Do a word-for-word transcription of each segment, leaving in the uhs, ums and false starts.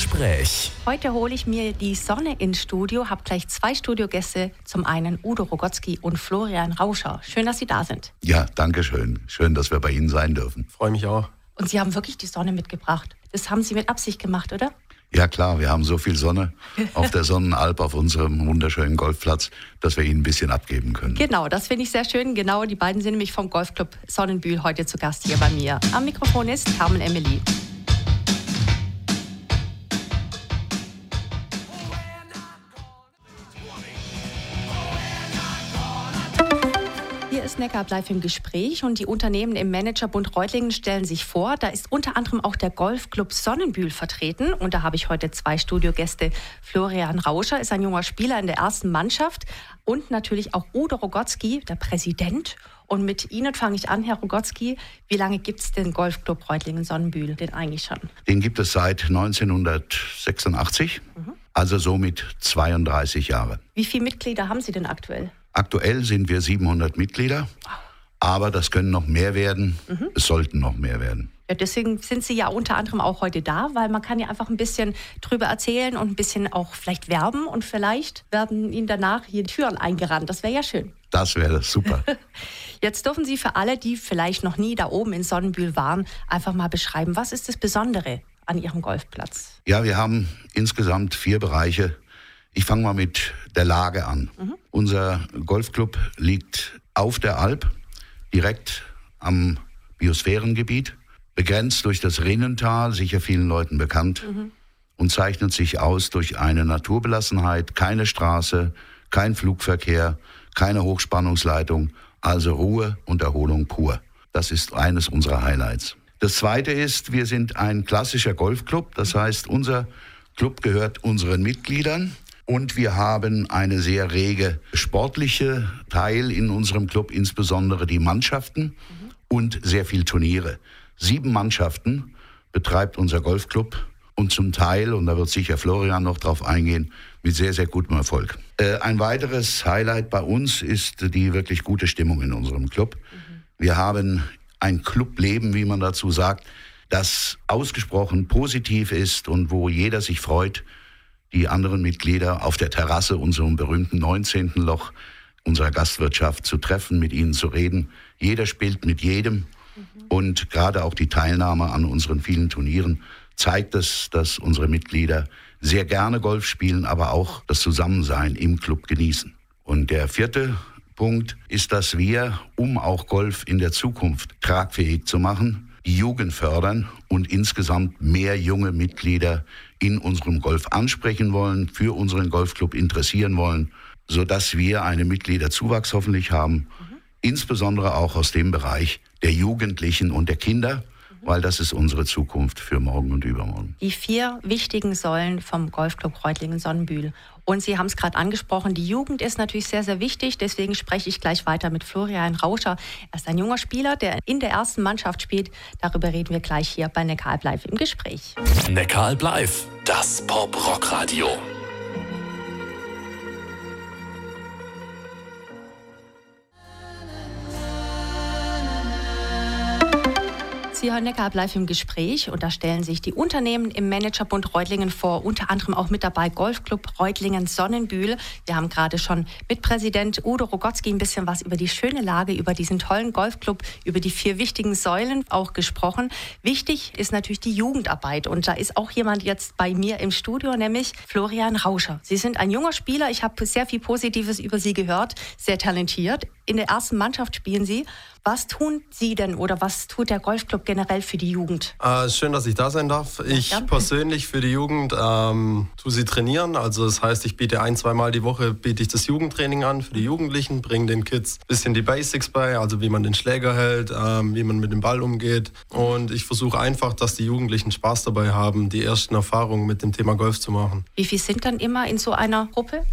Gespräch. Heute hole ich mir die Sonne ins Studio, habe gleich zwei Studiogäste. Zum einen Udo Rogotzki und Florian Rauscher. Schön, dass Sie da sind. Ja, danke schön. Schön, dass wir bei Ihnen sein dürfen. Freue mich auch. Und Sie haben wirklich die Sonne mitgebracht. Das haben Sie mit Absicht gemacht, oder? Ja klar, wir haben so viel Sonne auf der Sonnenalp, auf unserem wunderschönen Golfplatz, dass wir Ihnen ein bisschen abgeben können. Genau, das finde ich sehr schön. Genau, die beiden sind nämlich vom Golfclub Sonnenbühl heute zu Gast hier bei mir. Am Mikrofon ist Carmen Emily. Hier ist Neckar live im Gespräch und die Unternehmen im Managerbund Reutlingen stellen sich vor. Da ist unter anderem auch der Golfclub Sonnenbühl vertreten und da habe ich heute zwei Studiogäste. Florian Rauscher ist ein junger Spieler in der ersten Mannschaft und natürlich auch Udo Rogotzki, der Präsident. Und mit Ihnen fange ich an, Herr Rogotzki. Wie lange gibt es den Golfclub Reutlingen Sonnenbühl denn eigentlich schon? Den gibt es seit neunzehnhundertsechsundachtzig, mhm. also somit zweiunddreißig Jahre. Wie viele Mitglieder haben Sie denn aktuell? Aktuell sind wir siebenhundert Mitglieder, aber das können noch mehr werden. Mhm. Es sollten noch mehr werden. Ja, deswegen sind Sie ja unter anderem auch heute da, weil man kann ja einfach ein bisschen drüber erzählen und ein bisschen auch vielleicht werben und vielleicht werden Ihnen danach hier Türen eingerannt. Das wäre ja schön. Das wäre super. Jetzt dürfen Sie für alle, die vielleicht noch nie da oben in Sonnenbühl waren, einfach mal beschreiben, was ist das Besondere an Ihrem Golfplatz? Ja, wir haben insgesamt vier Bereiche. Ich fange mal mit der Lage an. Mhm. Unser Golfclub liegt auf der Alp, direkt am Biosphärengebiet, begrenzt durch das Rinnental, sicher vielen Leuten bekannt, mhm. und zeichnet sich aus durch eine Naturbelassenheit, keine Straße, kein Flugverkehr, keine Hochspannungsleitung, also Ruhe und Erholung pur. Das ist eines unserer Highlights. Das zweite ist, wir sind ein klassischer Golfclub, das heißt, unser Club gehört unseren Mitgliedern. Und wir haben eine sehr rege sportliche Teil in unserem Club, insbesondere die Mannschaften mhm. und sehr viel Turniere. Sieben Mannschaften betreibt unser Golfclub und zum Teil, und da wird sicher Florian noch drauf eingehen, mit sehr, sehr gutem Erfolg. Äh, ein weiteres Highlight bei uns ist die wirklich gute Stimmung in unserem Club. Mhm. Wir haben ein Clubleben, wie man dazu sagt, das ausgesprochen positiv ist und wo jeder sich freut, die anderen Mitglieder auf der Terrasse, unserem berühmten neunzehnten Loch unserer Gastwirtschaft zu treffen, mit ihnen zu reden. Jeder spielt mit jedem mhm. und gerade auch die Teilnahme an unseren vielen Turnieren zeigt es, dass unsere Mitglieder sehr gerne Golf spielen, aber auch das Zusammensein im Club genießen. Und der vierte Punkt ist, dass wir, um auch Golf in der Zukunft tragfähig zu machen, die Jugend fördern und insgesamt mehr junge Mitglieder in unserem Golf ansprechen wollen, für unseren Golfclub interessieren wollen, sodass wir einen Mitgliederzuwachs hoffentlich haben, mhm. insbesondere auch aus dem Bereich der Jugendlichen und der Kinder, mhm. weil das ist unsere Zukunft für morgen und übermorgen. Die vier wichtigen Säulen vom Golfclub Reutlingen Sonnenbühl. Und Sie haben es gerade angesprochen, die Jugend ist natürlich sehr, sehr wichtig. Deswegen spreche ich gleich weiter mit Florian Rauscher. Er ist ein junger Spieler, der in der ersten Mannschaft spielt. Darüber reden wir gleich hier bei Neckar live im Gespräch. Neckar live, das Pop-Rock-Radio. Sie hören Neckar live im Gespräch und da stellen sich die Unternehmen im Managerbund Reutlingen vor, unter anderem auch mit dabei Golfclub Reutlingen Sonnenbühl. Wir haben gerade schon mit Präsident Udo Rogotzki ein bisschen was über die schöne Lage, über diesen tollen Golfclub, über die vier wichtigen Säulen auch gesprochen. Wichtig ist natürlich die Jugendarbeit und da ist auch jemand jetzt bei mir im Studio, nämlich Florian Rauscher. Sie sind ein junger Spieler, ich habe sehr viel Positives über Sie gehört, sehr talentiert. In der ersten Mannschaft spielen Sie. Was tun Sie denn oder was tut der Golfclub generell für die Jugend? Äh, schön, dass ich da sein darf. Ich ja, persönlich für die Jugend ähm, tue sie trainieren. Also das heißt, ich biete ein, zweimal die Woche biete ich das Jugendtraining an für die Jugendlichen, bringe den Kids ein bisschen die Basics bei, also wie man den Schläger hält, ähm, wie man mit dem Ball umgeht. Und ich versuche einfach, dass die Jugendlichen Spaß dabei haben, die ersten Erfahrungen mit dem Thema Golf zu machen. Wie viel sind dann immer in so einer Gruppe?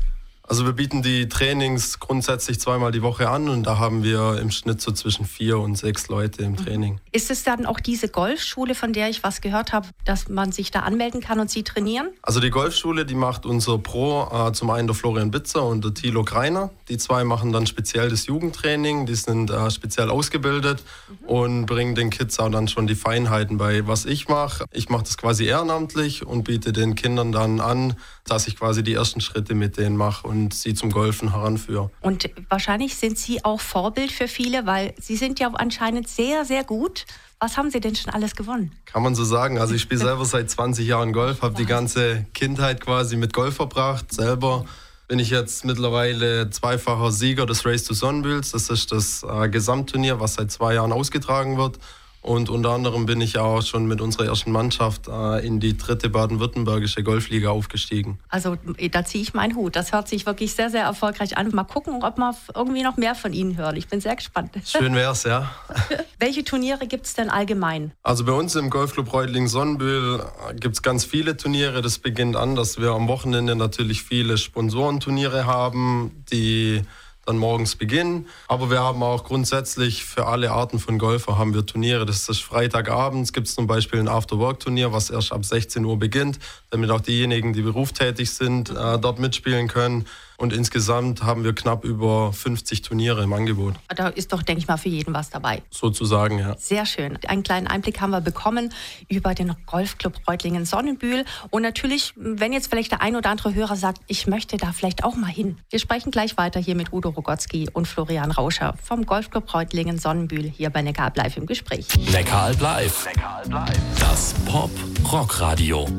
Also wir bieten die Trainings grundsätzlich zweimal die Woche an und da haben wir im Schnitt so zwischen vier und sechs Leute im Training. Ist es dann auch diese Golfschule, von der ich was gehört habe, dass man sich da anmelden kann und Sie trainieren? Also die Golfschule, die macht unser Pro, äh, zum einen der Florian Bitzer und der Thilo Greiner. Die zwei machen dann speziell das Jugendtraining, die sind äh, speziell ausgebildet mhm. und bringen den Kids auch dann schon die Feinheiten bei. Was ich mache, ich mache das quasi ehrenamtlich und biete den Kindern dann an, dass ich quasi die ersten Schritte mit denen mache und sie zum Golfen heranführe. Und wahrscheinlich sind Sie auch Vorbild für viele, weil Sie sind ja anscheinend sehr, sehr gut. Was haben Sie denn schon alles gewonnen? Kann man so sagen. Also ich spiele selber seit zwanzig Jahren Golf, habe die ganze Kindheit quasi mit Golf verbracht. Selber bin ich jetzt mittlerweile zweifacher Sieger des Race to Sonnenbühls. Das ist das äh, Gesamtturnier, was seit zwei Jahren ausgetragen wird. Und unter anderem bin ich auch schon mit unserer ersten Mannschaft äh, in die dritte baden-württembergische Golfliga aufgestiegen. Also da ziehe ich meinen Hut. Das hört sich wirklich sehr, sehr erfolgreich an. Mal gucken, ob wir irgendwie noch mehr von Ihnen hören. Ich bin sehr gespannt. Schön wär's, ja. Welche Turniere gibt es denn allgemein? Also bei uns im Golfclub Reutlingen-Sonnenbühl gibt es ganz viele Turniere. Das beginnt an, dass wir am Wochenende natürlich viele Sponsorenturniere haben, die dann morgens beginnen. Aber wir haben auch grundsätzlich für alle Arten von Golfer haben wir Turniere. Das ist Freitagabends, gibt es zum Beispiel ein After-Work-Turnier, was erst ab sechzehn Uhr beginnt, damit auch diejenigen, die berufstätig sind, äh, dort mitspielen können. Und insgesamt haben wir knapp über fünfzig Turniere im Angebot. Da ist doch, denke ich mal, für jeden was dabei. Sozusagen, ja. Sehr schön. Einen kleinen Einblick haben wir bekommen über den Golfclub Reutlingen-Sonnenbühl. Und natürlich, wenn jetzt vielleicht der ein oder andere Hörer sagt, ich möchte da vielleicht auch mal hin. Wir sprechen gleich weiter hier mit Udo Rogotzki und Florian Rauscher vom Golfclub Reutlingen-Sonnenbühl hier bei Neckaralb live im Gespräch. Neckaralb live. Neckaralb live. Das Pop-Rock-Radio.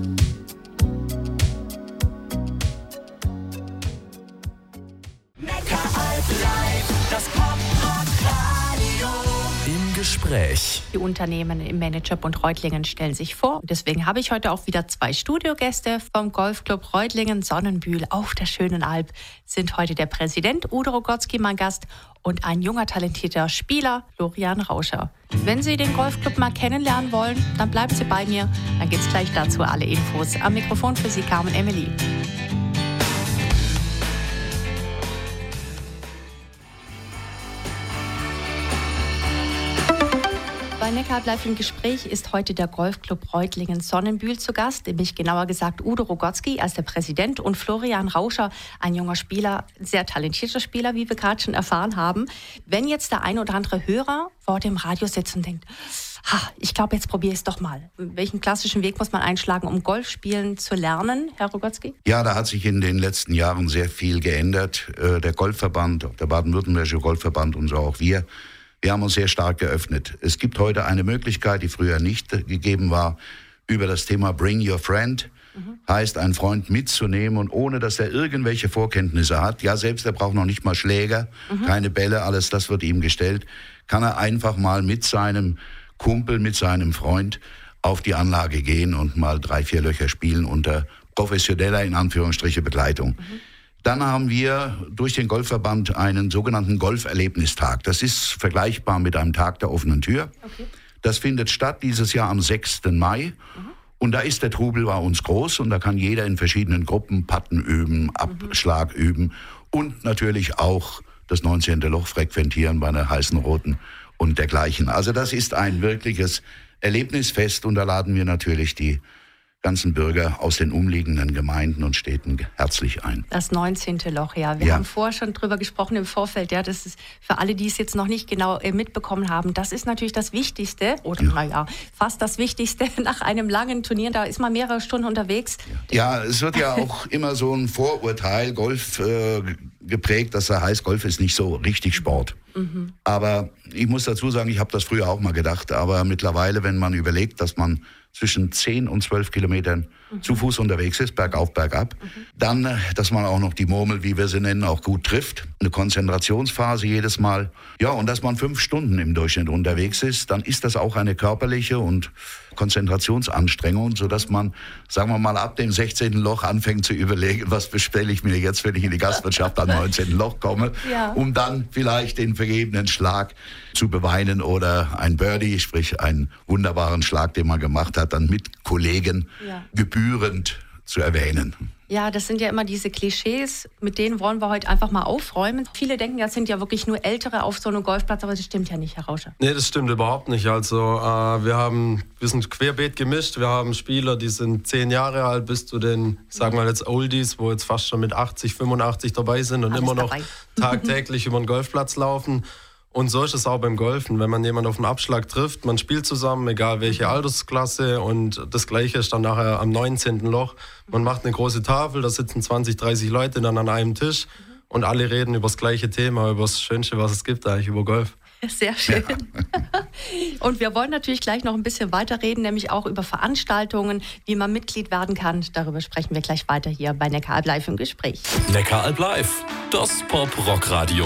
Das Pop-Rock-Radio. Im Gespräch. Die Unternehmen im Managerbund Reutlingen stellen sich vor. Deswegen habe ich heute auch wieder zwei Studiogäste vom Golfclub Reutlingen-Sonnenbühl auf der schönen Alb. Sind heute der Präsident Udo Rogotzki mein Gast und ein junger, talentierter Spieler, Florian Rauscher. Wenn Sie den Golfclub mal kennenlernen wollen, dann bleiben Sie bei mir. Dann gibt es gleich dazu alle Infos. Am Mikrofon für Sie Carmen Emily. Bei Neckaralb live im Gespräch ist heute der Golfclub Reutlingen-Sonnenbühl zu Gast, nämlich genauer gesagt Udo Rogotzki als der Präsident und Florian Rauscher, ein junger Spieler, sehr talentierter Spieler, wie wir gerade schon erfahren haben. Wenn jetzt der ein oder andere Hörer vor dem Radio sitzt und denkt, ha, ich glaube, jetzt probiere ich es doch mal. Welchen klassischen Weg muss man einschlagen, um Golf spielen zu lernen, Herr Rogotzki? Ja, da hat sich in den letzten Jahren sehr viel geändert. Der Golfverband, der baden-württembergische Golfverband und so auch wir, Wir haben uns sehr stark geöffnet. Es gibt heute eine Möglichkeit, die früher nicht gegeben war, über das Thema Bring Your Friend. Mhm. Heißt, einen Freund mitzunehmen und ohne, dass er irgendwelche Vorkenntnisse hat, ja, selbst er braucht noch nicht mal Schläger, mhm. keine Bälle, alles das wird ihm gestellt, kann er einfach mal mit seinem Kumpel, mit seinem Freund auf die Anlage gehen und mal drei, vier Löcher spielen unter professioneller, in Anführungsstriche, Begleitung. Mhm. Dann haben wir durch den Golfverband einen sogenannten Golferlebnistag. Das ist vergleichbar mit einem Tag der offenen Tür. Okay. Das findet statt dieses Jahr am sechsten Mai. Mhm. Und da ist der Trubel bei uns groß und da kann jeder in verschiedenen Gruppen Patten üben, Abschlag mhm. üben und natürlich auch das neunzehnte Loch frequentieren bei einer heißen Roten und dergleichen. Also das ist ein wirkliches Erlebnisfest und da laden wir natürlich die ganzen Bürger aus den umliegenden Gemeinden und Städten herzlich ein. Das neunzehnte Loch, ja. Wir ja. haben vorher schon drüber gesprochen im Vorfeld. Ja, das ist für alle, die es jetzt noch nicht genau mitbekommen haben, das ist natürlich das Wichtigste, oder ja. naja, fast das Wichtigste nach einem langen Turnier. Da ist man mehrere Stunden unterwegs. Ja, ja es wird ja auch immer so ein Vorurteil, Golf äh, geprägt, dass er heißt, Golf ist nicht so richtig Sport. Mhm. Aber ich muss dazu sagen, ich habe das früher auch mal gedacht, aber mittlerweile, wenn man überlegt, dass man zwischen zehn und zwölf Kilometern mhm. zu Fuß unterwegs ist, bergauf, bergab. Mhm. Dann, dass man auch noch die Murmel, wie wir sie nennen, auch gut trifft. Eine Konzentrationsphase jedes Mal. Ja, und dass man fünf Stunden im Durchschnitt unterwegs ist, dann ist das auch eine körperliche und Konzentrationsanstrengung, sodass man, sagen wir mal, ab dem sechzehnten Loch anfängt zu überlegen, was bestelle ich mir jetzt, wenn ich in die Gastwirtschaft am neunzehnten Loch komme, ja. um dann vielleicht den vergebenen Schlag zu beweinen oder ein Birdie, sprich einen wunderbaren Schlag, den man gemacht hat, dann mit Kollegen ja. gebührend zu erwähnen. Ja, das sind ja immer diese Klischees, mit denen wollen wir heute einfach mal aufräumen. Viele denken, das sind ja wirklich nur Ältere auf so einem Golfplatz, aber das stimmt ja nicht, Herr Rauscher. Nee, das stimmt überhaupt nicht. Also äh, wir haben, wir sind querbeet gemischt. Wir haben Spieler, die sind zehn Jahre alt, bis zu den, sagen wir jetzt Oldies, wo jetzt fast schon mit achtzig, fünfundachtzig dabei sind und Alles immer noch dabei. tagtäglich über den Golfplatz laufen. Und so ist es auch beim Golfen. Wenn man jemanden auf den Abschlag trifft, man spielt zusammen, egal welche Altersklasse. Und das Gleiche ist dann nachher am neunzehnten Loch. Man macht eine große Tafel, da sitzen zwanzig, dreißig Leute dann an einem Tisch. Und alle reden über das gleiche Thema, über das Schönste, was es gibt eigentlich, über Golf. Sehr schön. Ja. Und wir wollen natürlich gleich noch ein bisschen weiterreden, nämlich auch über Veranstaltungen, wie man Mitglied werden kann. Darüber sprechen wir gleich weiter hier bei Neckaralb Live im Gespräch. Neckaralb Live, das Pop-Rock-Radio.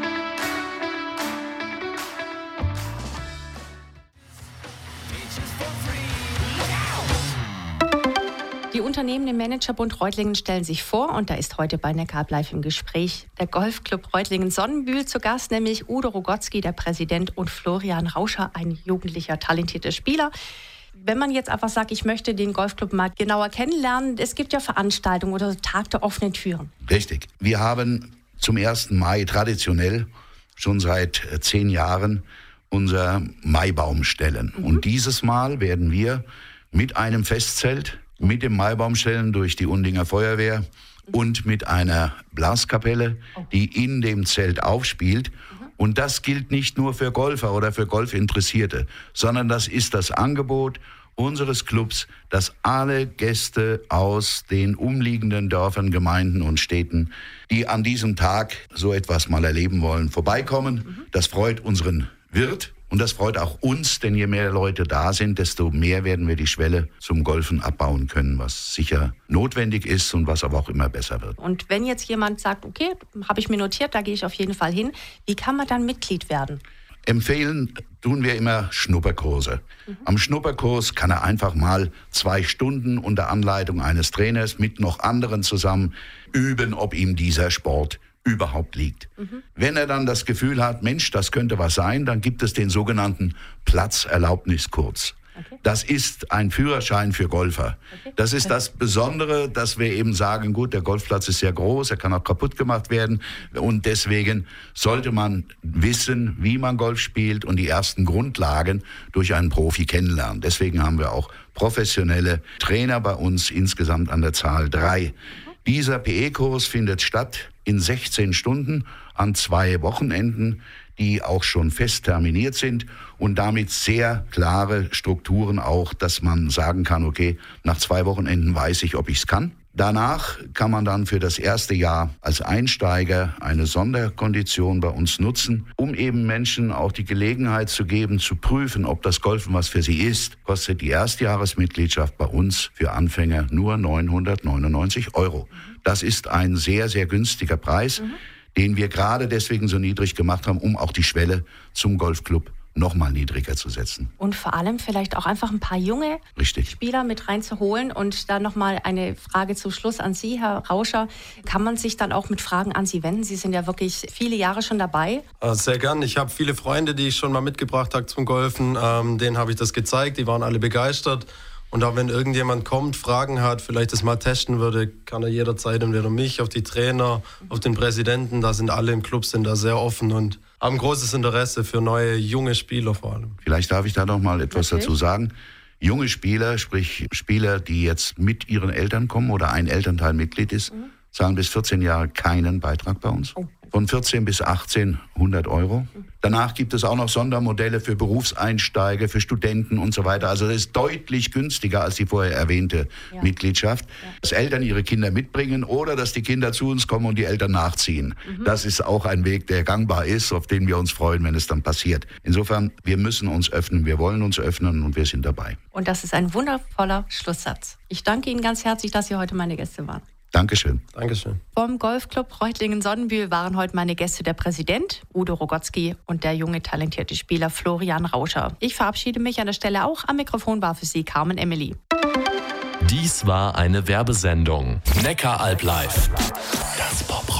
Die Unternehmen im Managerbund Reutlingen stellen sich vor und da ist heute bei Neckaralb Live im Gespräch der Golfclub Reutlingen Sonnenbühl zu Gast, nämlich Udo Rogotzki, der Präsident, und Florian Rauscher, ein jugendlicher, talentierter Spieler. Wenn man jetzt einfach sagt, ich möchte den Golfclub mal genauer kennenlernen, es gibt ja Veranstaltungen oder Tag der offenen Türen. Richtig. Wir haben zum ersten Mai traditionell schon seit zehn Jahren unser Maibaumstellen. Mhm. Und dieses Mal werden wir mit einem Festzelt, mit dem Maibaumstellen durch die Undinger Feuerwehr und mit einer Blaskapelle, die in dem Zelt aufspielt. Und das gilt nicht nur für Golfer oder für Golfinteressierte, sondern das ist das Angebot unseres Clubs, dass alle Gäste aus den umliegenden Dörfern, Gemeinden und Städten, die an diesem Tag so etwas mal erleben wollen, vorbeikommen. Das freut unseren Wirt. Und das freut auch uns, denn je mehr Leute da sind, desto mehr werden wir die Schwelle zum Golfen abbauen können, was sicher notwendig ist und was aber auch immer besser wird. Und wenn jetzt jemand sagt, okay, habe ich mir notiert, da gehe ich auf jeden Fall hin, wie kann man dann Mitglied werden? Empfehlen tun wir immer Schnupperkurse. Mhm. Am Schnupperkurs kann er einfach mal zwei Stunden unter Anleitung eines Trainers mit noch anderen zusammen üben, ob ihm dieser Sport überhaupt liegt. Mhm. Wenn er dann das Gefühl hat, Mensch, das könnte was sein, dann gibt es den sogenannten Platzerlaubniskurs. Okay. Das ist ein Führerschein für Golfer. Okay. Das ist das Besondere, dass wir eben sagen, gut, der Golfplatz ist sehr groß, er kann auch kaputt gemacht werden und deswegen sollte man wissen, wie man Golf spielt und die ersten Grundlagen durch einen Profi kennenlernen. Deswegen haben wir auch professionelle Trainer bei uns, insgesamt an der Zahl drei. Dieser P E-Kurs findet statt in sechzehn Stunden an zwei Wochenenden, die auch schon fest terminiert sind und damit sehr klare Strukturen auch, dass man sagen kann, okay, nach zwei Wochenenden weiß ich, ob ich es kann. Danach kann man dann für das erste Jahr als Einsteiger eine Sonderkondition bei uns nutzen, um eben Menschen auch die Gelegenheit zu geben, zu prüfen, ob das Golfen was für sie ist. Kostet die Erstjahresmitgliedschaft bei uns für Anfänger nur neunhundertneunundneunzig Euro. Das ist ein sehr, sehr günstiger Preis, mhm. den wir gerade deswegen so niedrig gemacht haben, um auch die Schwelle zum Golfclub noch mal niedriger zu setzen. Und vor allem vielleicht auch einfach ein paar junge Richtig. Spieler mit reinzuholen. Und dann noch mal eine Frage zum Schluss an Sie, Herr Rauscher. Kann man sich dann auch mit Fragen an Sie wenden? Sie sind ja wirklich viele Jahre schon dabei. Sehr gern. Ich habe viele Freunde, die ich schon mal mitgebracht habe zum Golfen. Ähm, denen habe ich das gezeigt. Die waren alle begeistert. Und auch wenn irgendjemand kommt, Fragen hat, vielleicht das mal testen würde, kann er jederzeit entweder mich, auf die Trainer, auf den Präsidenten. Da sind alle im Club, sind da sehr offen und haben großes Interesse für neue, junge Spieler vor allem. Vielleicht darf ich da noch mal etwas okay. dazu sagen. Junge Spieler, sprich Spieler, die jetzt mit ihren Eltern kommen oder ein Elternteil Mitglied ist, mhm. zahlen bis vierzehn Jahre keinen Beitrag bei uns. Oh. Von vierzehn bis achtzehn hundert Euro. Danach gibt es auch noch Sondermodelle für Berufseinsteiger, für Studenten und so weiter. Also das ist deutlich günstiger als die vorher erwähnte ja. Mitgliedschaft. Ja. Dass Eltern ihre Kinder mitbringen oder dass die Kinder zu uns kommen und die Eltern nachziehen. Mhm. Das ist auch ein Weg, der gangbar ist, auf den wir uns freuen, wenn es dann passiert. Insofern, wir müssen uns öffnen, wir wollen uns öffnen und wir sind dabei. Und das ist ein wundervoller Schlusssatz. Ich danke Ihnen ganz herzlich, dass Sie heute meine Gäste waren. Dankeschön. Dankeschön. Vom Golfclub Reutlingen Sonnenbühl waren heute meine Gäste der Präsident Udo Rogotzki und der junge talentierte Spieler Florian Rauscher. Ich verabschiede mich an der Stelle auch. Am Mikrofon war für Sie Carmen Emily. Dies war eine Werbesendung. Neckaralb Live. Das Pop